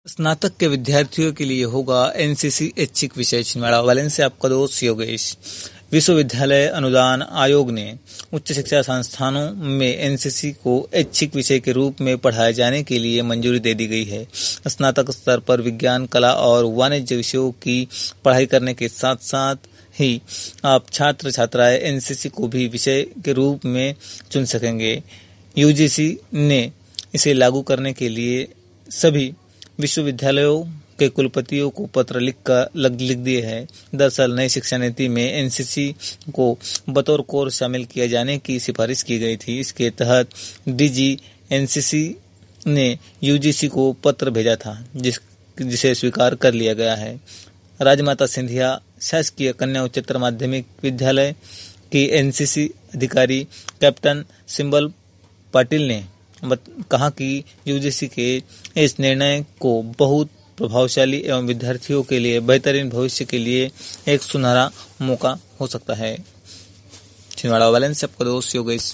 स्नातक के विद्यार्थियों के लिए होगा एनसीसी ऐच्छिक विषय। छिंदवाड़ा वाले से आपका दोस्त योगेश। विश्वविद्यालय अनुदान आयोग ने उच्च शिक्षा संस्थानों में एनसीसी को ऐच्छिक विषय के रूप में पढ़ाए जाने के लिए मंजूरी दे दी गई है। स्नातक स्तर पर विज्ञान, कला और वाणिज्य विषयों की पढ़ाई करने के साथ साथ ही आप छात्र छात्राएं एनसीसी को भी विषय के रूप में चुन सकेंगे। यूजीसी ने इसे लागू करने के लिए सभी विश्वविद्यालयों के कुलपतियों को पत्र लिख दिए हैं। दरअसल नई शिक्षा नीति में एनसीसी को बतौर कोर्स शामिल किया जाने की सिफारिश की गई थी। इसके तहत डीजी एनसीसी ने यूजीसी को पत्र भेजा था, जिसे स्वीकार कर लिया गया है। राजमाता सिंधिया शासकीय कन्या उच्चतर माध्यमिक विद्यालय की एनसीसी अधिकारी कैप्टन सिंबल पाटिल ने कहा कि यूजीसी के इस निर्णय को बहुत प्रभावशाली एवं विद्यार्थियों के लिए बेहतरीन भविष्य के लिए एक सुनहरा मौका हो सकता है। छिंदवाड़ा वाले से आपका दोस्त योगेश।